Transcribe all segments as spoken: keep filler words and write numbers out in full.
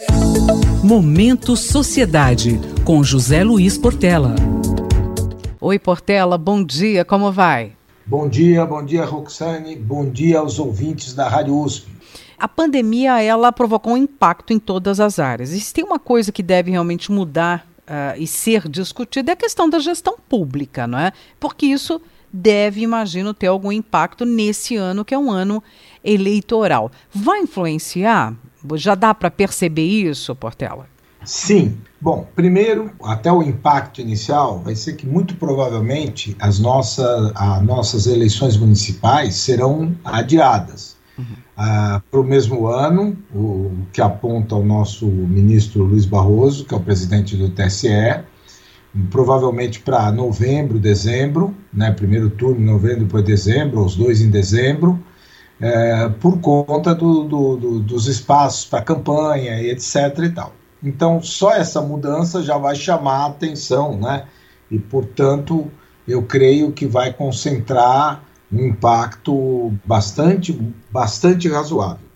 Momento Sociedade, com José Luiz Portela. Oi, Portela, bom dia, como vai? Bom dia, bom dia, Roxane, bom dia aos ouvintes da Rádio U S P. A pandemia, ela provocou um impacto em todas as áreas. E se tem uma coisa que deve realmente mudar uh, e ser discutida, é a questão da gestão pública, não é? Porque isso deve, imagino, ter algum impacto nesse ano, que é um ano eleitoral. Vai influenciar? Já dá para perceber isso, Portela? Sim. Bom, primeiro, até o impacto inicial vai ser que muito provavelmente as, nossa, as nossas eleições municipais serão adiadas. Uhum. Ah, para o mesmo ano, o que aponta o nosso ministro Luiz Barroso, que é o presidente do T S E, provavelmente para novembro, dezembro, né, primeiro turno em novembro, depois dezembro, os dois em dezembro, é, por conta do, do, do, dos espaços para campanha e etc e tal. Então, só essa mudança já vai chamar a atenção, né? E, portanto, eu creio que vai concentrar um impacto bastante, bastante razoável.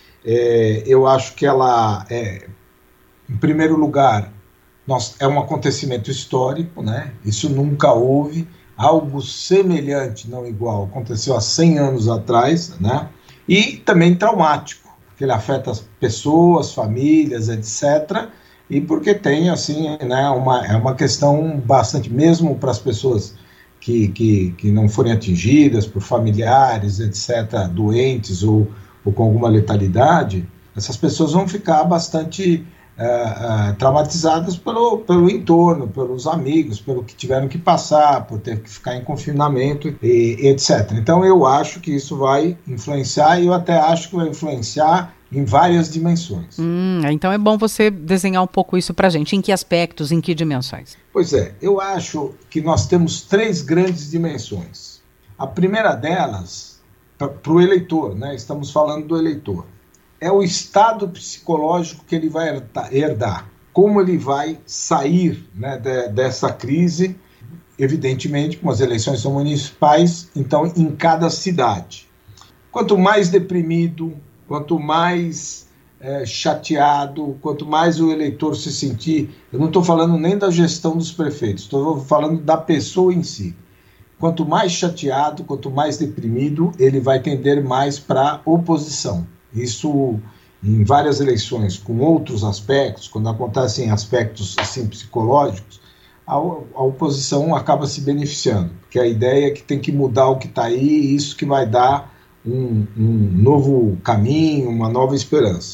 É, eu acho que ela, é, em primeiro lugar, nós, é um acontecimento histórico, né? Isso nunca houve. Algo semelhante, não igual, aconteceu há cem anos atrás, né? E também traumático, porque ele afeta as pessoas, famílias, etcétera. E porque tem, assim, né, uma, é uma questão bastante, mesmo para as pessoas que, que, que não forem atingidas, por familiares, etcétera, doentes ou, ou com alguma letalidade, essas pessoas vão ficar bastante uh, uh, traumatizadas pelo, pelo entorno, pelos amigos, pelo que tiveram que passar, por ter que ficar em confinamento, e, etcétera. Então eu acho que isso vai influenciar, e eu até acho que vai influenciar em várias dimensões. Hum, então é bom você desenhar um pouco isso para a gente. Em que aspectos, em que dimensões? Pois é, eu acho que nós temos três grandes dimensões. A primeira delas, para o eleitor, né, estamos falando do eleitor, é o estado psicológico que ele vai herdar, como ele vai sair, né, de, dessa crise, evidentemente, como as eleições são municipais, então em cada cidade. Quanto mais deprimido, quanto mais é, chateado, quanto mais o eleitor se sentir, eu não estou falando nem da gestão dos prefeitos, estou falando da pessoa em si. Quanto mais chateado, quanto mais deprimido, ele vai tender mais para a oposição. Isso em várias eleições, com outros aspectos, quando acontecem aspectos assim, psicológicos, a, a oposição acaba se beneficiando, porque a ideia é que tem que mudar o que está aí, e isso que vai dar Um, um novo caminho, uma nova esperança.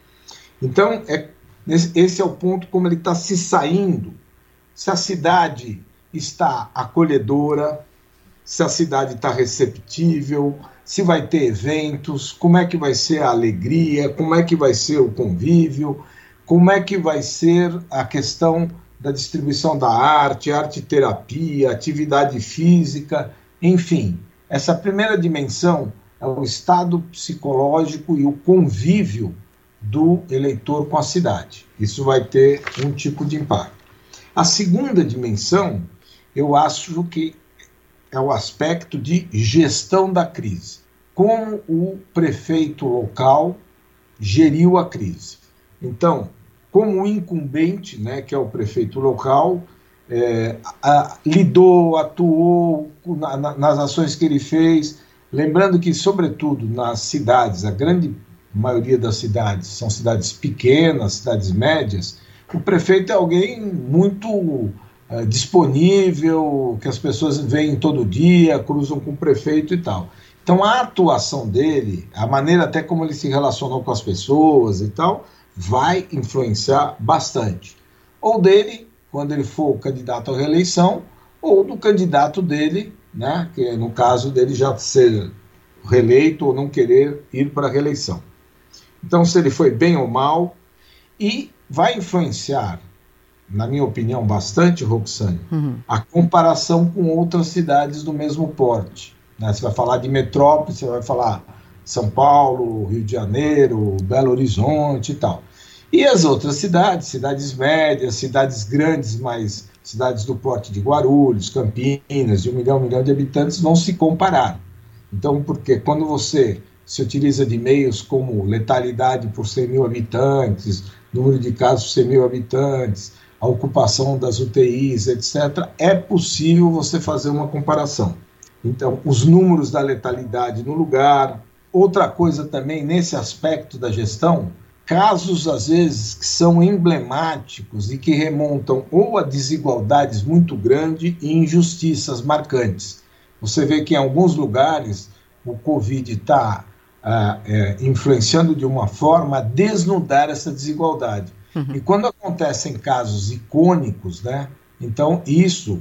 Então, é, esse é o ponto como ele está se saindo. Se a cidade está acolhedora, se a cidade está receptível, se vai ter eventos, como é que vai ser a alegria, como é que vai ser o convívio, como é que vai ser a questão da distribuição da arte, arte-terapia, atividade física, enfim. Essa primeira dimensão é o estado psicológico e o convívio do eleitor com a cidade. Isso vai ter um tipo de impacto. A segunda dimensão, eu acho que é o aspecto de gestão da crise. Como o prefeito local geriu a crise. Então, como o incumbente, né, que é o prefeito local, é, a, lidou, atuou na, na, nas ações que ele fez. Lembrando que, sobretudo, nas cidades, a grande maioria das cidades são cidades pequenas, cidades médias, o prefeito é alguém muito uh, disponível, que as pessoas veem todo dia, cruzam com o prefeito e tal. Então, a atuação dele, a maneira até como ele se relacionou com as pessoas e tal, vai influenciar bastante. Ou dele, quando ele for candidato à reeleição, ou do candidato dele, né, que no caso dele já ser reeleito ou não querer ir para a reeleição. Então, se ele foi bem ou mal, e vai influenciar, na minha opinião, bastante, Roxane, uhum. a comparação com outras cidades do mesmo porte. Né? Você vai falar de metrópole, você vai falar São Paulo, Rio de Janeiro, Belo Horizonte e tal. E as outras cidades, cidades médias, cidades grandes, mas cidades do porte de Guarulhos, Campinas, de um milhão, um milhão de habitantes, vão se comparar. Então, porque quando você se utiliza de meios como letalidade por cem mil habitantes, número de casos por cem mil habitantes, a ocupação das U T Is, etcétera, é possível você fazer uma comparação. Então, os números da letalidade no lugar. Outra coisa também, nesse aspecto da gestão, casos, às vezes, que são emblemáticos e que remontam ou a desigualdades muito grandes e injustiças marcantes. Você vê que em alguns lugares o Covid está ah, é, influenciando de uma forma a desnudar essa desigualdade. Uhum. E quando acontecem casos icônicos, né, então isso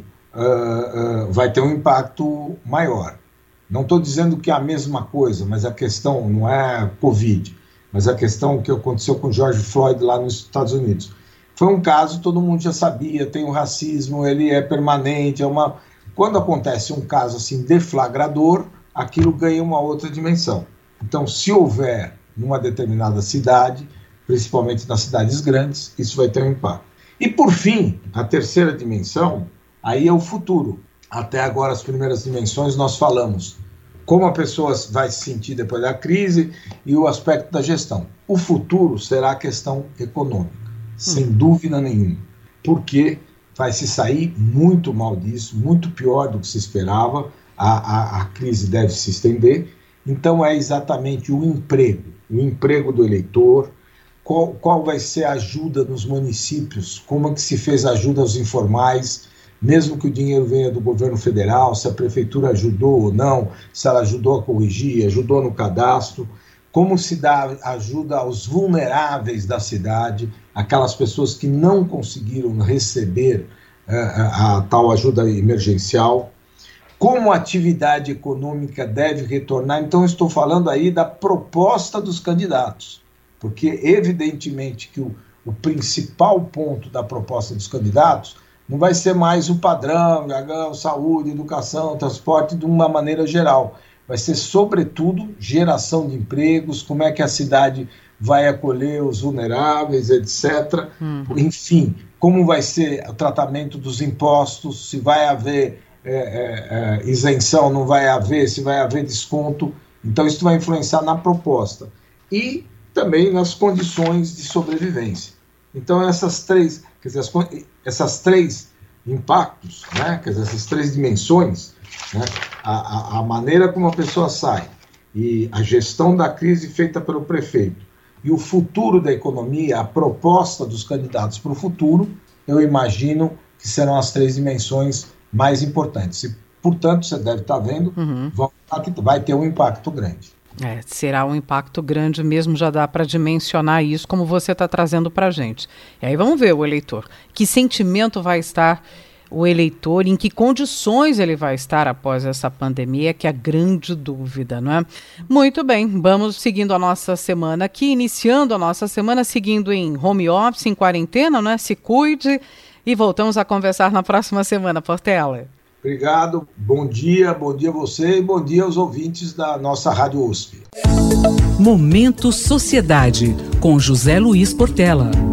uh, uh, vai ter um impacto maior. Não estou dizendo que é a mesma coisa, mas a questão não é Covid, mas a questão que aconteceu com George Floyd lá nos Estados Unidos. Foi um caso, todo mundo já sabia, tem o racismo, ele é permanente, é uma... Quando acontece um caso assim deflagrador, aquilo ganha uma outra dimensão. Então, se houver numa determinada cidade, principalmente nas cidades grandes, isso vai ter um impacto. E, por fim, a terceira dimensão, aí é o futuro. Até agora, as primeiras dimensões, nós falamos como a pessoa vai se sentir depois da crise e o aspecto da gestão. O futuro será a questão econômica, hum. sem dúvida nenhuma, porque vai se sair muito mal disso, muito pior do que se esperava, a, a, a crise deve se estender, então é exatamente o emprego, o emprego do eleitor, qual, qual vai ser a ajuda nos municípios, como é que se fez a ajuda aos informais, mesmo que o dinheiro venha do governo federal, se a prefeitura ajudou ou não, se ela ajudou a corrigir, ajudou no cadastro, como se dá ajuda aos vulneráveis da cidade, aquelas pessoas que não conseguiram receber uh, a, a tal ajuda emergencial, como a atividade econômica deve retornar. Então, eu estou falando aí da proposta dos candidatos, porque evidentemente que o, o principal ponto da proposta dos candidatos não vai ser mais o padrão, saúde, educação, transporte de uma maneira geral. Vai ser, sobretudo, geração de empregos, como é que a cidade vai acolher os vulneráveis, etcétera. Hum. Enfim, como vai ser o tratamento dos impostos, se vai haver é, é, é, isenção, não vai haver, se vai haver desconto. Então, isso vai influenciar na proposta. E também nas condições de sobrevivência. Então, essas três, quer dizer, as, essas três impactos, né, quer dizer, essas três dimensões, né, a, a, a maneira como a pessoa sai e a gestão da crise feita pelo prefeito e o futuro da economia, a proposta dos candidatos para o futuro, eu imagino que serão as três dimensões mais importantes. E, portanto, você deve estar vendo, uhum. vai ter um impacto grande. É, será um impacto grande mesmo, já dá para dimensionar isso, como você está trazendo para a gente. E aí vamos ver o eleitor. Que sentimento vai estar o eleitor, em que condições ele vai estar após essa pandemia, que é a grande dúvida, não é? Muito bem, vamos seguindo a nossa semana aqui, iniciando a nossa semana, seguindo em home office, em quarentena, não é? Se cuide e voltamos a conversar na próxima semana, Portela. Obrigado, bom dia, bom dia a você e bom dia aos ouvintes da nossa Rádio U S P. Momento Sociedade, com José Luiz Portela.